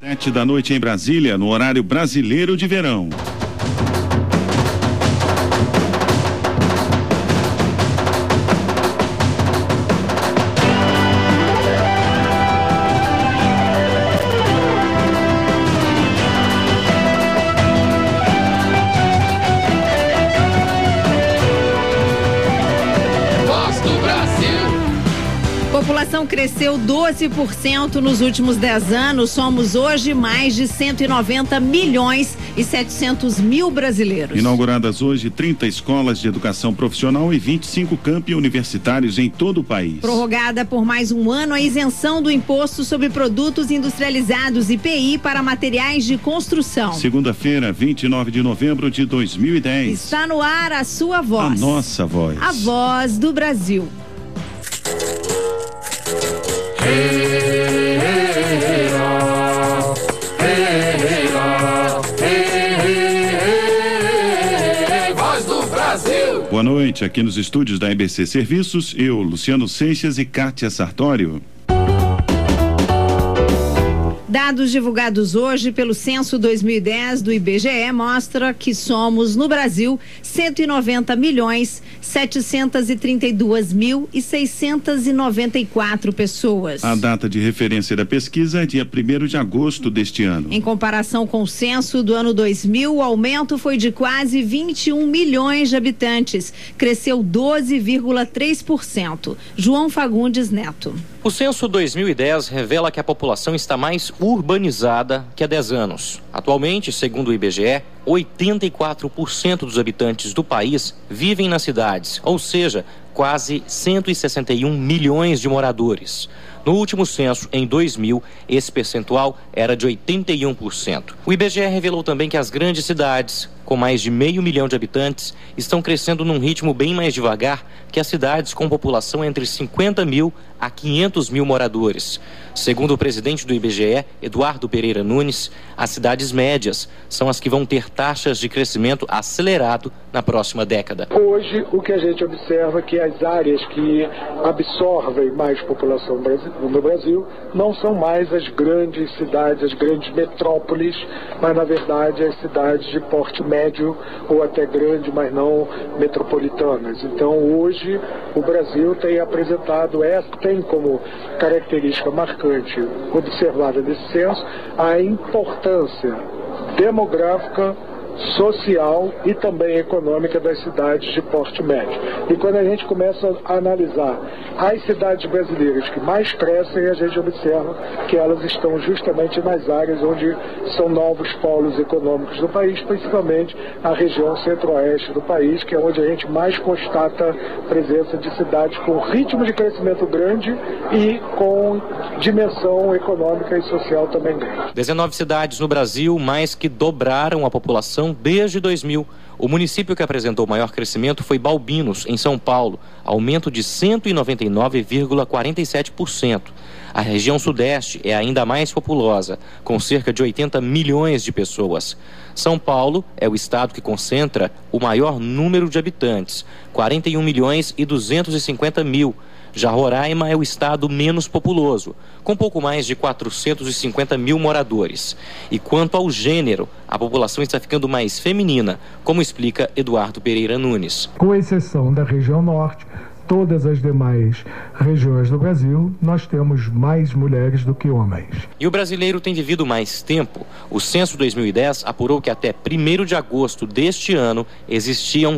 7h em Brasília, no horário brasileiro de verão. A população cresceu 12% nos últimos 10 anos. Somos hoje mais de 190 milhões e 700 mil brasileiros. Inauguradas hoje 30 escolas de educação profissional e 25 campi universitários em todo o país. Prorrogada por mais um ano a isenção do imposto sobre produtos industrializados IPI para materiais de construção. Segunda-feira, 29 de novembro de 2010. Está no ar a sua voz. A nossa voz. A voz do Brasil. Voz do Brasil. Boa noite, aqui nos estúdios da EBC Serviços, eu, Luciano Seixas e Kátia Sartório. Dados divulgados hoje pelo Censo 2010 do IBGE mostra que somos, no Brasil, 190 milhões 732 mil e 694 pessoas. A data de referência da pesquisa é dia 1º de agosto deste ano. Em comparação com o censo do ano 2000, o aumento foi de quase 21 milhões de habitantes. Cresceu 12,3%. João Fagundes Neto. O censo 2010 revela que a população está mais urbanizada que há 10 anos. Atualmente, segundo o IBGE, 84% dos habitantes do país vivem nas cidades, ou seja, quase 161 milhões de moradores. No último censo, em 2000, esse percentual era de 81%. O IBGE revelou também que as grandes cidades, com mais de 500 mil de habitantes, estão crescendo num ritmo bem mais devagar que as cidades com população entre 50 mil a 500 mil moradores. Segundo o presidente do IBGE, Eduardo Pereira Nunes, as cidades médias são as que vão ter taxas de crescimento acelerado na próxima década. Hoje, o que a gente observa é que as áreas que absorvem mais população no Brasil não são mais as grandes cidades, as grandes metrópoles, mas na verdade as cidades de porte médio ou até grande, mas não metropolitanas. Então hoje o Brasil tem apresentado, tem como característica marcante observada nesse censo a importância demográfica, social e também econômica das cidades de porte médio. E quando a gente começa a analisar as cidades brasileiras que mais crescem, a gente observa que elas estão justamente nas áreas onde são novos polos econômicos do país, principalmente a região centro-oeste do país, que é onde a gente mais constata presença de cidades com ritmo de crescimento grande e com dimensão econômica e social também grande. 19 cidades no Brasil mais que dobraram a população desde 2000. O município que apresentou maior crescimento foi Balbinos, em São Paulo, aumento de 199,47%. A região sudeste é ainda mais populosa, com cerca de 80 milhões de pessoas. São Paulo é o estado que concentra o maior número de habitantes, 41 milhões e 250 mil. Já Roraima é o estado menos populoso, com pouco mais de 450 mil moradores. E quanto ao gênero, a população está ficando mais feminina, como explica Eduardo Pereira Nunes. Com exceção da região norte, todas as demais regiões do Brasil, nós temos mais mulheres do que homens. E o brasileiro tem vivido mais tempo. O censo 2010 apurou que até 1º de agosto deste ano existiam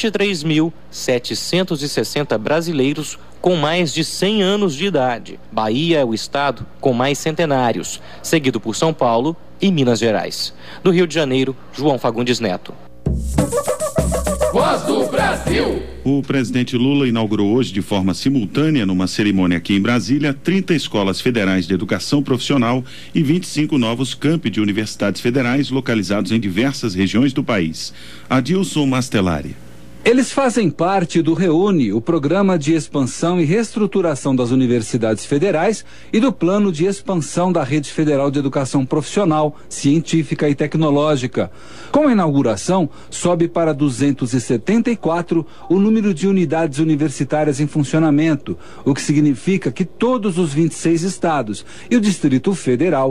23.760 brasileiros com mais de 100 anos de idade. Bahia é o estado com mais centenários, seguido por São Paulo e Minas Gerais. Do Rio de Janeiro, João Fagundes Neto. Voz do Brasil. O presidente Lula inaugurou hoje de forma simultânea, numa cerimônia aqui em Brasília, 30 escolas federais de educação profissional e 25 novos campi de universidades federais localizados em diversas regiões do país. Adilson Mastelari. Eles fazem parte do REUNE, o Programa de Expansão e Reestruturação das Universidades Federais, e do Plano de Expansão da Rede Federal de Educação Profissional, Científica e Tecnológica. Com a inauguração, sobe para 274 o número de unidades universitárias em funcionamento, o que significa que todos os 26 estados e o Distrito Federal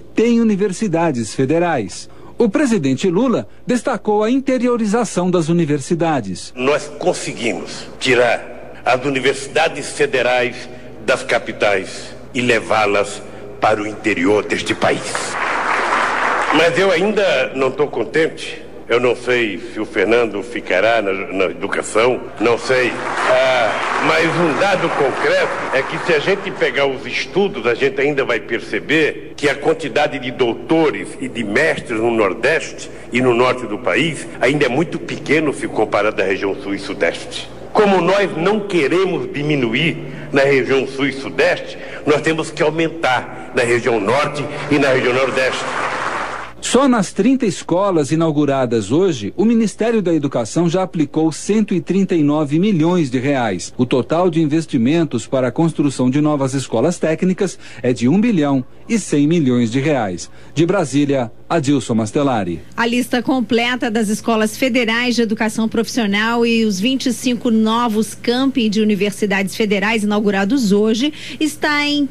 tem universidades federais. O presidente Lula destacou a interiorização das universidades. Nós conseguimos tirar as universidades federais das capitais e levá-las para o interior deste país. Mas eu ainda não estou contente. Eu não sei se o Fernando ficará na educação, não sei. Mas um dado concreto é que se a gente pegar os estudos, a gente ainda vai perceber que a quantidade de doutores e de mestres no Nordeste e no Norte do país ainda é muito pequeno se comparado à região Sul e Sudeste. Como nós não queremos diminuir na região Sul e Sudeste, nós temos que aumentar na região Norte e na região Nordeste. Só nas 30 escolas inauguradas hoje, o Ministério da Educação já aplicou 139 milhões de reais. O total de investimentos para a construção de novas escolas técnicas é de 1 bilhão e 100 milhões de reais. De Brasília, Adilson Mastelari. A lista completa das escolas federais de educação profissional e os 25 novos campi de universidades federais inaugurados hoje está em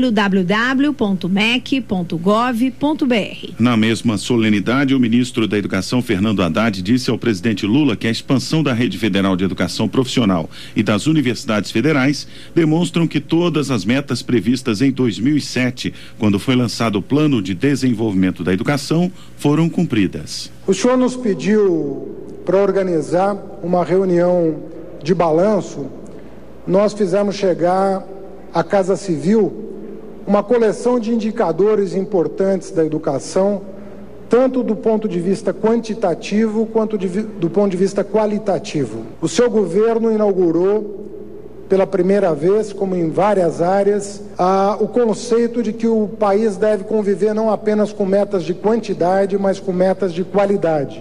www.mec.gov.br. Na mesma solenidade, o ministro da Educação, Fernando Haddad, disse ao presidente Lula que a expansão da rede federal de educação profissional e das universidades federais demonstram que todas as metas previstas em 2007, quando foi lançado o Plano de Desenvolvimento da Educação, foram cumpridas. O senhor nos pediu para organizar uma reunião de balanço. Nós fizemos chegar à Casa Civil uma coleção de indicadores importantes da educação, tanto do ponto de vista quantitativo quanto do ponto de vista qualitativo. O seu governo inaugurou pela primeira vez, como em várias áreas, o conceito de que o país deve conviver não apenas com metas de quantidade, mas com metas de qualidade.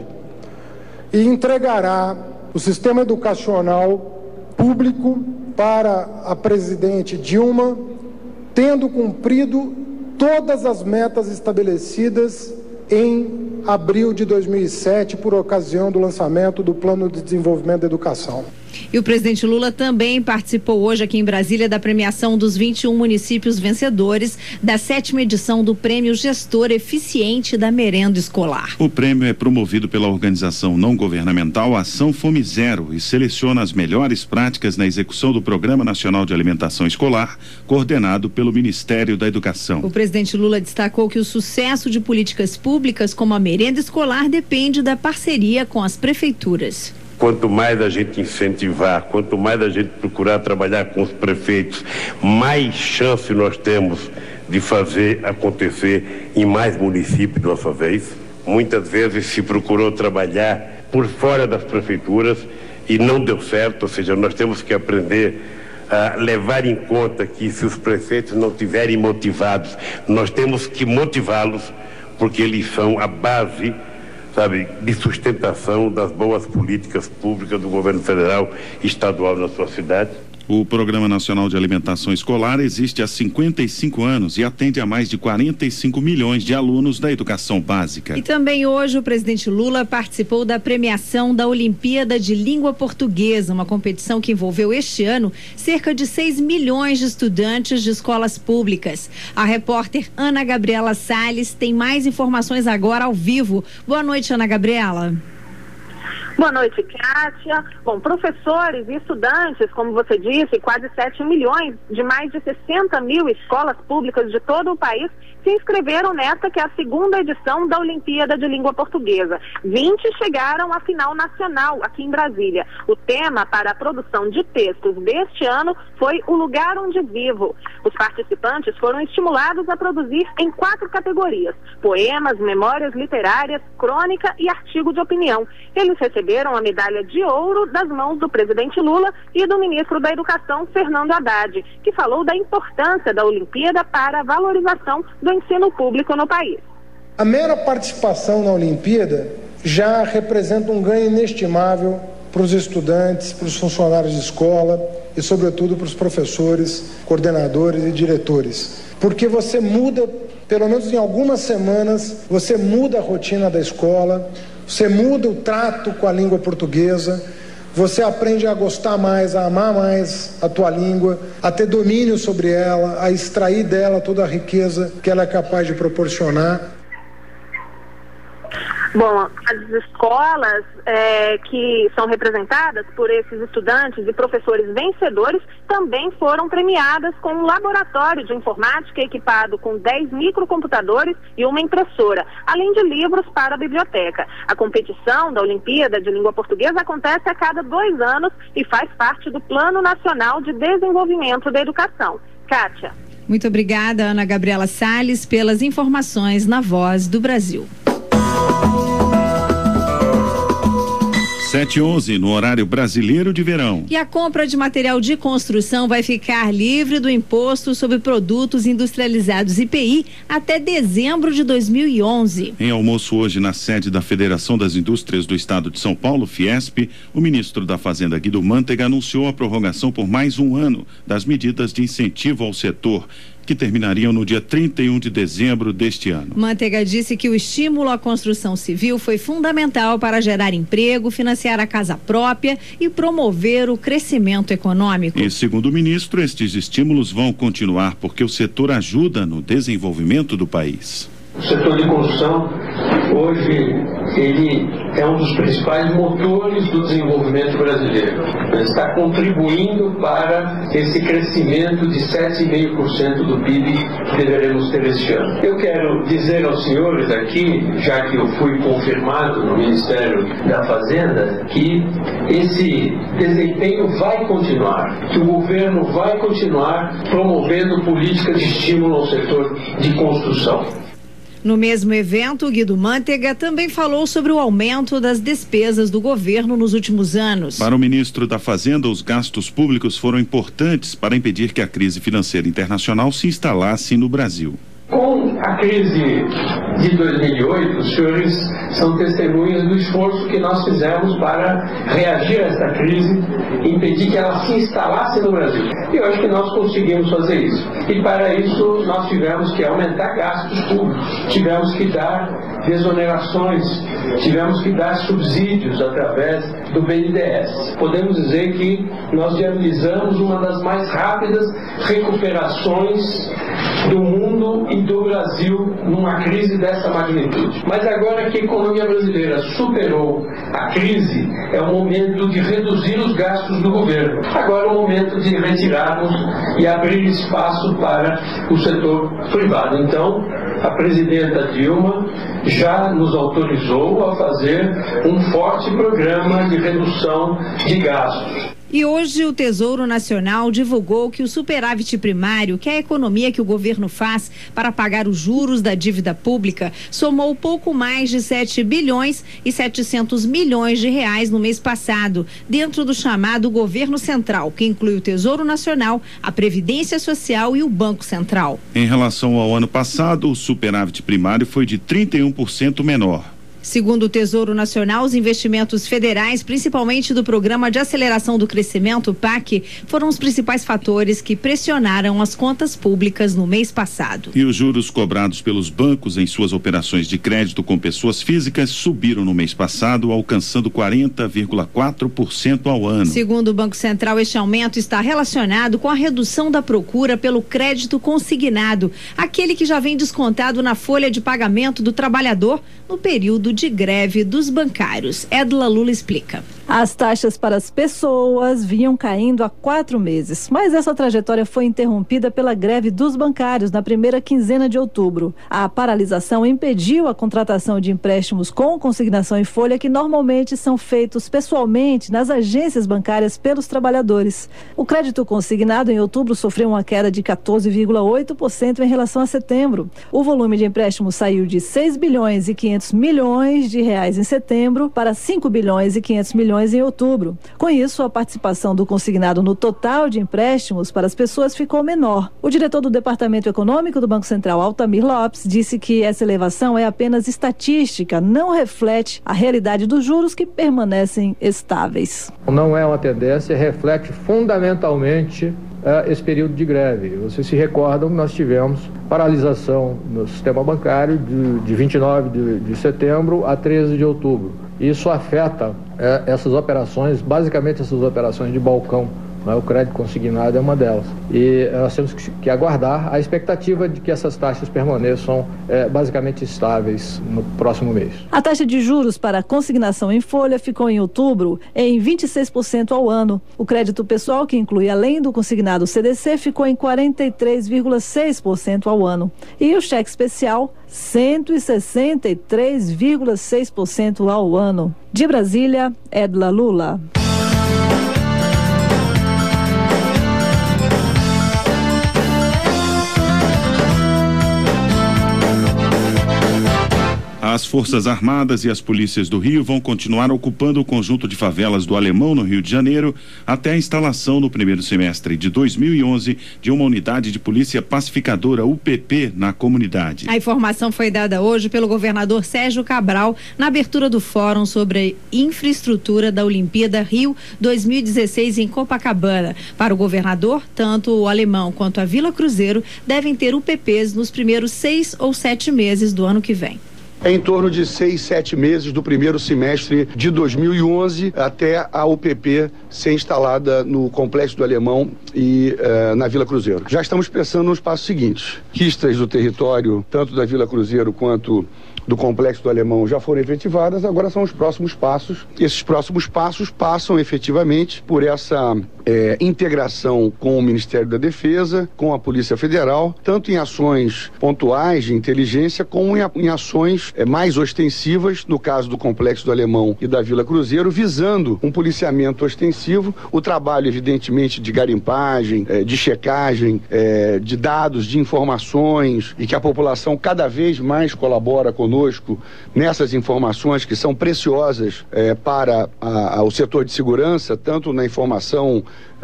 E entregará o sistema educacional público para a presidente Dilma, tendo cumprido todas as metas estabelecidas em abril de 2007, por ocasião do lançamento do Plano de Desenvolvimento da Educação. E o presidente Lula também participou hoje aqui em Brasília da premiação dos 21 municípios vencedores da 7ª edição do Prêmio Gestor Eficiente da Merenda Escolar. O prêmio é promovido pela organização não governamental Ação Fome Zero e seleciona as melhores práticas na execução do Programa Nacional de Alimentação Escolar, coordenado pelo Ministério da Educação. O presidente Lula destacou que o sucesso de políticas públicas como a merenda escolar depende da parceria com as prefeituras. Quanto mais a gente incentivar, quanto mais a gente procurar trabalhar com os prefeitos, mais chance nós temos de fazer acontecer em mais municípios de uma vez. Muitas vezes se procurou trabalhar por fora das prefeituras e não deu certo, ou seja, nós temos que aprender a levar em conta que se os prefeitos não estiverem motivados, nós temos que motivá-los, porque eles são a base, sabe, de sustentação das boas políticas públicas do governo federal e estadual na sua cidade. O Programa Nacional de Alimentação Escolar existe há 55 anos e atende a mais de 45 milhões de alunos da educação básica. E também hoje o presidente Lula participou da premiação da Olimpíada de Língua Portuguesa, uma competição que envolveu este ano cerca de 6 milhões de estudantes de escolas públicas. A repórter Ana Gabriela Salles tem mais informações agora ao vivo. Boa noite, Ana Gabriela. Boa noite, Kátia. Bom, professores e estudantes, como você disse, quase 7 milhões de mais de 60 mil escolas públicas de todo o país se inscreveram nesta, que é a 2ª edição da Olimpíada de Língua Portuguesa. 20 chegaram à final nacional aqui em Brasília. O tema para a produção de textos deste ano foi O Lugar Onde Vivo. Os participantes foram estimulados a produzir em 4 categorias: poemas, memórias literárias, crônica e artigo de opinião. Eles receberam a medalha de ouro das mãos do presidente Lula e do ministro da Educação, Fernando Haddad, que falou da importância da Olimpíada para a valorização do ensino público no país. A mera participação na Olimpíada já representa um ganho inestimável para os estudantes, para os funcionários de escola e, sobretudo, para os professores, coordenadores e diretores. Porque você muda, pelo menos em algumas semanas, você muda a rotina da escola, você muda o trato com a língua portuguesa, você aprende a gostar mais, a amar mais a tua língua, a ter domínio sobre ela, a extrair dela toda a riqueza que ela é capaz de proporcionar. Bom, as escolas que são representadas por esses estudantes e professores vencedores também foram premiadas com um laboratório de informática equipado com 10 microcomputadores e uma impressora, além de livros para a biblioteca. A competição da Olimpíada de Língua Portuguesa acontece a cada 2 anos e faz parte do Plano Nacional de Desenvolvimento da Educação. Kátia. Muito obrigada, Ana Gabriela Salles, pelas informações na Voz do Brasil. 7h11 no horário brasileiro de verão. E a compra de material de construção vai ficar livre do imposto sobre produtos industrializados IPI até dezembro de 2011. Em almoço hoje na sede da Federação das Indústrias do Estado de São Paulo, Fiesp, o ministro da Fazenda, Guido Mantega, anunciou a prorrogação por mais um ano das medidas de incentivo ao setor, que terminariam no dia 31 de dezembro deste ano. Mantega disse que o estímulo à construção civil foi fundamental para gerar emprego, financiar a casa própria e promover o crescimento econômico. E segundo o ministro, estes estímulos vão continuar porque o setor ajuda no desenvolvimento do país. O setor de construção, hoje, ele é um dos principais motores do desenvolvimento brasileiro. Ele está contribuindo para esse crescimento de 7,5% do PIB que deveremos ter este ano. Eu quero dizer aos senhores aqui, já que eu fui confirmado no Ministério da Fazenda, que esse desempenho vai continuar, que o governo vai continuar promovendo políticas de estímulo ao setor de construção. No mesmo evento, Guido Mantega também falou sobre o aumento das despesas do governo nos últimos anos. Para o ministro da Fazenda, os gastos públicos foram importantes para impedir que a crise financeira internacional se instalasse no Brasil. Com a crise de 2008, os senhores são testemunhas do esforço que nós fizemos para reagir a esta crise e impedir que ela se instalasse no Brasil. E eu acho que nós conseguimos fazer isso. E para isso nós tivemos que aumentar gastos públicos, tivemos que dar desonerações, tivemos que dar subsídios através do BNDES. Podemos dizer que nós viabilizamos uma das mais rápidas recuperações do mundo e do Brasil numa crise dessa magnitude. Mas agora que a economia brasileira superou a crise, é o momento de reduzir os gastos do governo. Agora é o momento de retirarmos e abrir espaço para o setor privado. Então, a presidenta Dilma já nos autorizou a fazer um forte programa de redução de gastos. E hoje o Tesouro Nacional divulgou que o superávit primário, que é a economia que o governo faz para pagar os juros da dívida pública, somou pouco mais de 7 bilhões e 700 milhões de reais no mês passado, dentro do chamado governo central, que inclui o Tesouro Nacional, a Previdência Social e o Banco Central. Em relação ao ano passado, o superávit primário foi de 31% menor. Segundo o Tesouro Nacional, os investimentos federais, principalmente do Programa de Aceleração do Crescimento, PAC, foram os principais fatores que pressionaram as contas públicas no mês passado. E os juros cobrados pelos bancos em suas operações de crédito com pessoas físicas subiram no mês passado, alcançando 40,4% ao ano. Segundo o Banco Central, este aumento está relacionado com a redução da procura pelo crédito consignado, aquele que já vem descontado na folha de pagamento do trabalhador no período de greve dos bancários. Edla Lula explica. As taxas para as pessoas vinham caindo há 4 meses, mas essa trajetória foi interrompida pela greve dos bancários na primeira quinzena de outubro. A paralisação impediu a contratação de empréstimos com consignação em folha que normalmente são feitos pessoalmente nas agências bancárias pelos trabalhadores. O crédito consignado em outubro sofreu uma queda de 14,8% em relação a setembro. O volume de empréstimos saiu de 6 bilhões e 500 milhões de reais em setembro para 5 bilhões e 500 milhões em outubro. Com isso, a participação do consignado no total de empréstimos para as pessoas ficou menor. O diretor do Departamento Econômico do Banco Central, Altamir Lopes, disse que essa elevação é apenas estatística, não reflete a realidade dos juros que permanecem estáveis. Não é uma tendência, reflete fundamentalmente esse período de greve. Vocês se recordam que nós tivemos paralisação no sistema bancário de 29 de setembro a 13 de outubro. Isso afeta essas operações, basicamente essas operações de balcão. O crédito consignado é uma delas. E nós temos que aguardar a expectativa de que essas taxas permaneçam basicamente estáveis no próximo mês. A taxa de juros para consignação em folha ficou em outubro em 26% ao ano. O crédito pessoal, que inclui além do consignado CDC, ficou em 43,6% ao ano. E o cheque especial, 163,6% ao ano. De Brasília, Edla Lula. As Forças Armadas e as polícias do Rio vão continuar ocupando o conjunto de favelas do Alemão, no Rio de Janeiro, até a instalação no primeiro semestre de 2011 de uma unidade de polícia pacificadora, UPP, na comunidade. A informação foi dada hoje pelo governador Sérgio Cabral na abertura do Fórum sobre Infraestrutura da Olimpíada Rio 2016 em Copacabana. Para o governador, tanto o Alemão quanto a Vila Cruzeiro devem ter UPPs nos primeiros 6 ou 7 meses do ano que vem. É em torno de 6, 7 meses do primeiro semestre de 2011 até a UPP ser instalada no Complexo do Alemão e na Vila Cruzeiro. Já estamos pensando nos passos seguintes. Quistas do território, tanto da Vila Cruzeiro quanto do Complexo do Alemão, já foram efetivadas, agora são os próximos passos. Esses próximos passos passam efetivamente por essa integração com o Ministério da Defesa, com a Polícia Federal, tanto em ações pontuais de inteligência, como em ações mais ostensivas, no caso do Complexo do Alemão e da Vila Cruzeiro, visando um policiamento ostensivo, o trabalho, evidentemente, de garimpagem, de checagem, de dados, de informações, e que a população cada vez mais colabora conosco nessas informações que são preciosas para o setor de segurança, tanto na informação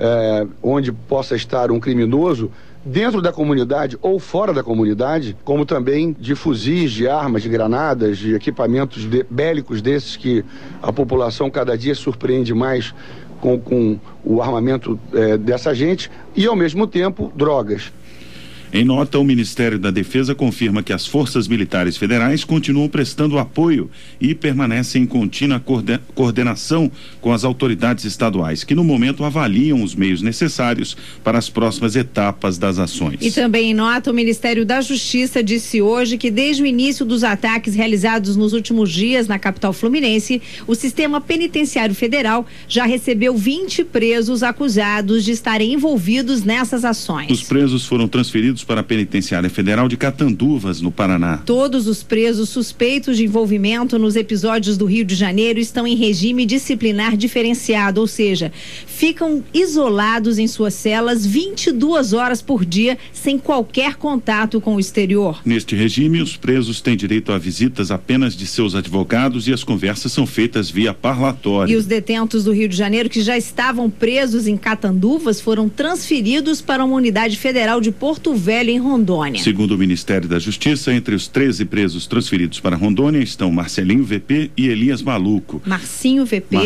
onde possa estar um criminoso dentro da comunidade ou fora da comunidade, como também de fuzis, de armas, de granadas, de equipamentos bélicos desses que a população cada dia surpreende mais com o armamento dessa gente, e ao mesmo tempo drogas. Em nota, o Ministério da Defesa confirma que as forças militares federais continuam prestando apoio e permanecem em contínua coordenação com as autoridades estaduais, que no momento avaliam os meios necessários para as próximas etapas das ações. E também em nota, o Ministério da Justiça disse hoje que desde o início dos ataques realizados nos últimos dias na capital fluminense, o sistema penitenciário federal já recebeu 20 presos acusados de estarem envolvidos nessas ações. Os presos foram transferidos para a Penitenciária Federal de Catanduvas, no Paraná. Todos os presos suspeitos de envolvimento nos episódios do Rio de Janeiro estão em regime disciplinar diferenciado, ou seja, ficam isolados em suas celas 22 horas por dia, sem qualquer contato com o exterior. Neste regime, os presos têm direito a visitas apenas de seus advogados e as conversas são feitas via parlatório. E os detentos do Rio de Janeiro que já estavam presos em Catanduvas foram transferidos para uma unidade federal de Porto Velho, em Rondônia. Segundo o Ministério da Justiça, entre os 13 presos transferidos para Rondônia estão Marcelinho VP e Elias Maluco. Marcinho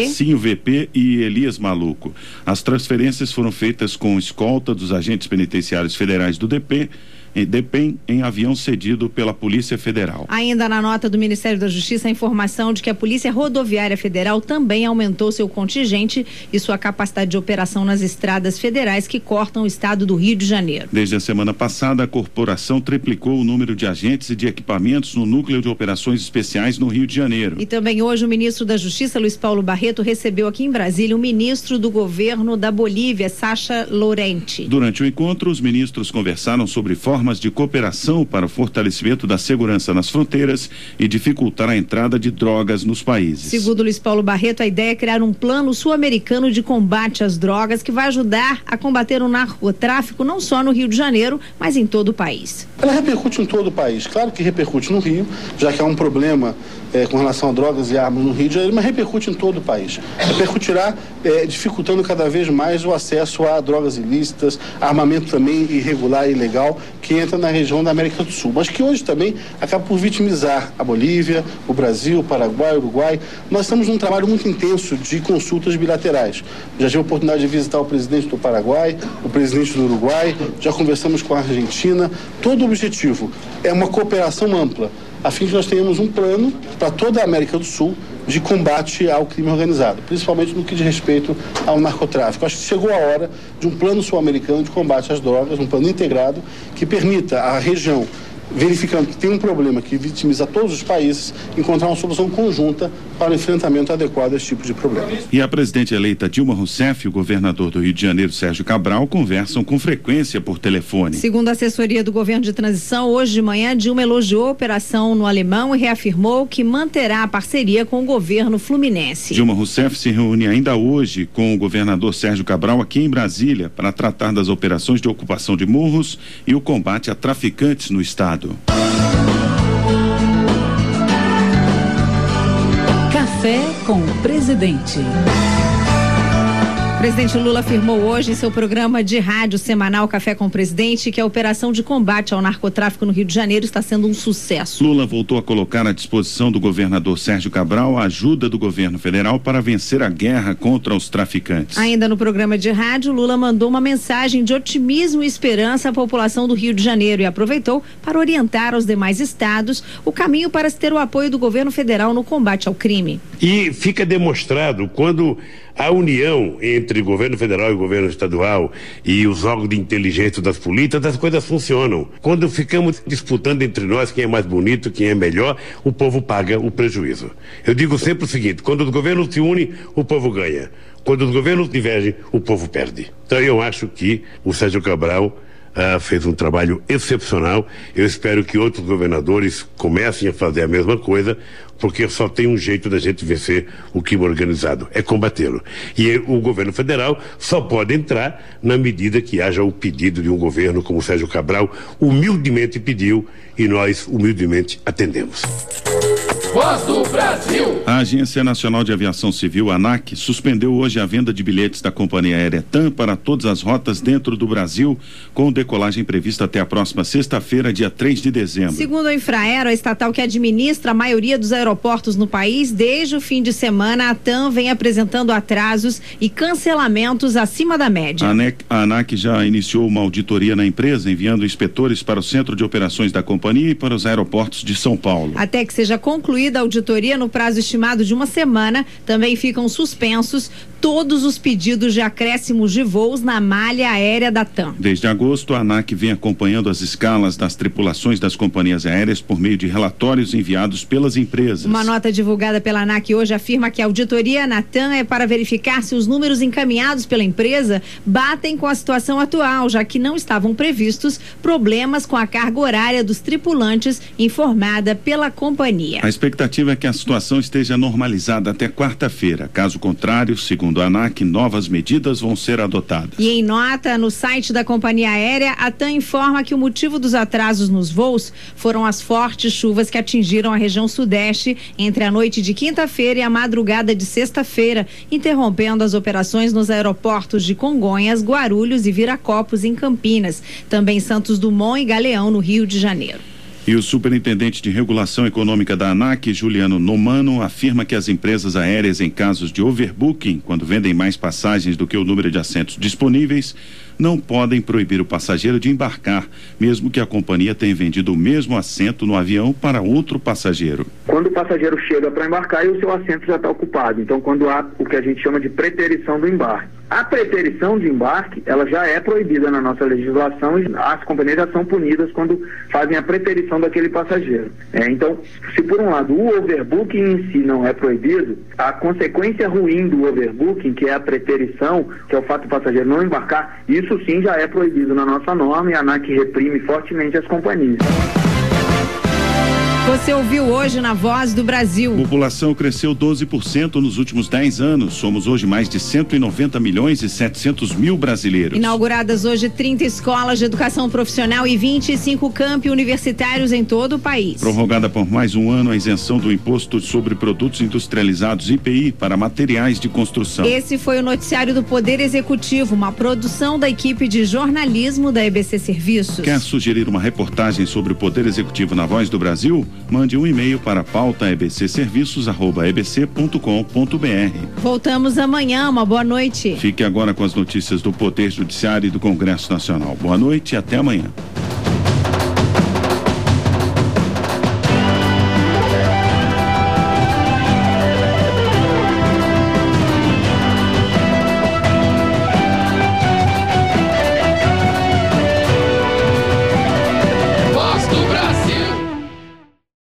VP e Elias Maluco. As transferências foram feitas com escolta dos agentes penitenciários federais do DEPEN em avião cedido pela Polícia Federal. Ainda na nota do Ministério da Justiça, a informação de que a Polícia Rodoviária Federal também aumentou seu contingente e sua capacidade de operação nas estradas federais que cortam o estado do Rio de Janeiro. Desde a semana passada, a corporação triplicou o número de agentes e de equipamentos no Núcleo de Operações Especiais no Rio de Janeiro. E também hoje o ministro da Justiça, Luiz Paulo Barreto, recebeu aqui em Brasília o ministro do governo da Bolívia, Sacha Llorente. Durante o encontro, os ministros conversaram sobre formas de cooperação para o fortalecimento da segurança nas fronteiras e dificultar a entrada de drogas nos países. Segundo Luiz Paulo Barreto, a ideia é criar um plano sul-americano de combate às drogas que vai ajudar a combater o narcotráfico não só no Rio de Janeiro, mas em todo o país. Ela repercute em todo o país, claro que repercute no Rio, já que há um problema com relação a drogas e armas no Rio de Janeiro, mas repercute em todo o país. Repercutirá dificultando cada vez mais o acesso a drogas ilícitas, armamento também irregular e ilegal, que entra na região da América do Sul, mas que hoje também acaba por vitimizar a Bolívia, o Brasil, o Paraguai, o Uruguai. Nós estamos num trabalho muito intenso de consultas bilaterais. Já tive a oportunidade de visitar o presidente do Paraguai, o presidente do Uruguai, já conversamos com a Argentina. Todo o objetivo é uma cooperação ampla, a fim de nós tenhamos um plano para toda a América do Sul de combate ao crime organizado, principalmente no que diz respeito ao narcotráfico. Acho que chegou a hora de um plano sul-americano de combate às drogas, um plano integrado que permita à região, verificando que tem um problema que vitimiza todos os países, encontrar uma solução conjunta para o enfrentamento adequado a esse tipo de problema. E a presidente eleita Dilma Rousseff e o governador do Rio de Janeiro, Sérgio Cabral, conversam com frequência por telefone. Segundo a assessoria do governo de transição, hoje de manhã, Dilma elogiou a operação no Alemão e reafirmou que manterá a parceria com o governo fluminense. Dilma Rousseff se reúne ainda hoje com o governador Sérgio Cabral aqui em Brasília para tratar das operações de ocupação de morros e o combate a traficantes no estado. Café com o presidente. O presidente Lula afirmou hoje em seu programa de rádio semanal Café com o Presidente que a operação de combate ao narcotráfico no Rio de Janeiro está sendo um sucesso. Lula voltou a colocar à disposição do governador Sérgio Cabral a ajuda do governo federal para vencer a guerra contra os traficantes. Ainda no programa de rádio, Lula mandou uma mensagem de otimismo e esperança à população do Rio de Janeiro e aproveitou para orientar aos demais estados o caminho para se ter o apoio do governo federal no combate ao crime. E fica demonstrado quando a união entre governo federal e governo estadual e os órgãos de inteligência das polícias, as coisas funcionam. Quando ficamos disputando entre nós quem é mais bonito, quem é melhor, o povo paga o prejuízo. Eu digo sempre o seguinte: quando os governos se unem, o povo ganha. Quando os governos divergem, o povo perde. Então eu acho que o Sérgio Cabral fez um trabalho excepcional. Eu espero que outros governadores comecem a fazer a mesma coisa, porque só tem um jeito da gente vencer o crime organizado, é combatê-lo. E o governo federal só pode entrar na medida que haja o pedido de um governo como o Sérgio Cabral humildemente pediu e nós humildemente atendemos. Voz do Brasil. A Agência Nacional de Aviação Civil, ANAC, suspendeu hoje a venda de bilhetes da companhia aérea TAM para todas as rotas dentro do Brasil, com decolagem prevista até a próxima sexta-feira, dia 3 de dezembro. Segundo a Infraero, a estatal que administra a maioria dos aeroportos no país, desde o fim de semana, a TAM vem apresentando atrasos e cancelamentos acima da média. A ANAC já iniciou uma auditoria na empresa, enviando inspetores para o Centro de Operações da companhia e para os aeroportos de São Paulo. Até que seja concluída a auditoria no prazo estimado de uma semana, também ficam suspensos todos os pedidos de acréscimos de voos na malha aérea da TAM. Desde agosto, a ANAC vem acompanhando as escalas das tripulações das companhias aéreas por meio de relatórios enviados pelas empresas. Uma nota divulgada pela ANAC hoje afirma que a auditoria na TAM é para verificar se os números encaminhados pela empresa batem com a situação atual, já que não estavam previstos problemas com a carga horária dos tripulantes informada pela companhia. A expectativa é que a situação esteja normalizada até quarta-feira. Caso contrário, segundo a ANAC, novas medidas vão ser adotadas. E em nota no site da companhia aérea, a TAM informa que o motivo dos atrasos nos voos foram as fortes chuvas que atingiram a região sudeste entre a noite de quinta-feira e a madrugada de sexta-feira, interrompendo as operações nos aeroportos de Congonhas, Guarulhos e Viracopos, em Campinas, também Santos Dumont e Galeão, no Rio de Janeiro. E o superintendente de regulação econômica da ANAC, Juliano Nomano, afirma que as empresas aéreas, em casos de overbooking, quando vendem mais passagens do que o número de assentos disponíveis, não podem proibir o passageiro de embarcar, mesmo que a companhia tenha vendido o mesmo assento no avião para outro passageiro. Quando o passageiro chega para embarcar e o seu assento já está ocupado, então quando há o que a gente chama de preterição do embarque. A preterição de embarque, ela já é proibida na nossa legislação e as companhias já são punidas quando fazem a preterição daquele passageiro. Então, se por um lado o overbooking em si não é proibido, a consequência ruim do overbooking, que é a preterição, que é o fato do passageiro não embarcar, isso sim já é proibido na nossa norma e a ANAC reprime fortemente as companhias. Você ouviu hoje na Voz do Brasil. A população cresceu 12% nos últimos 10 anos. Somos hoje mais de 190 milhões e 700 mil brasileiros. Inauguradas hoje 30 escolas de educação profissional e 25 campi universitários em todo o país. Prorrogada por mais um ano a isenção do imposto sobre produtos industrializados IPI para materiais de construção. Esse foi o noticiário do Poder Executivo, uma produção da equipe de jornalismo da EBC Serviços. Quer sugerir uma reportagem sobre o Poder Executivo na Voz do Brasil? Mande um e-mail para pauta.ebcserviços@ebc.com.br. Voltamos amanhã, uma boa noite. Fique agora com as notícias do Poder Judiciário e do Congresso Nacional. Boa noite e até amanhã.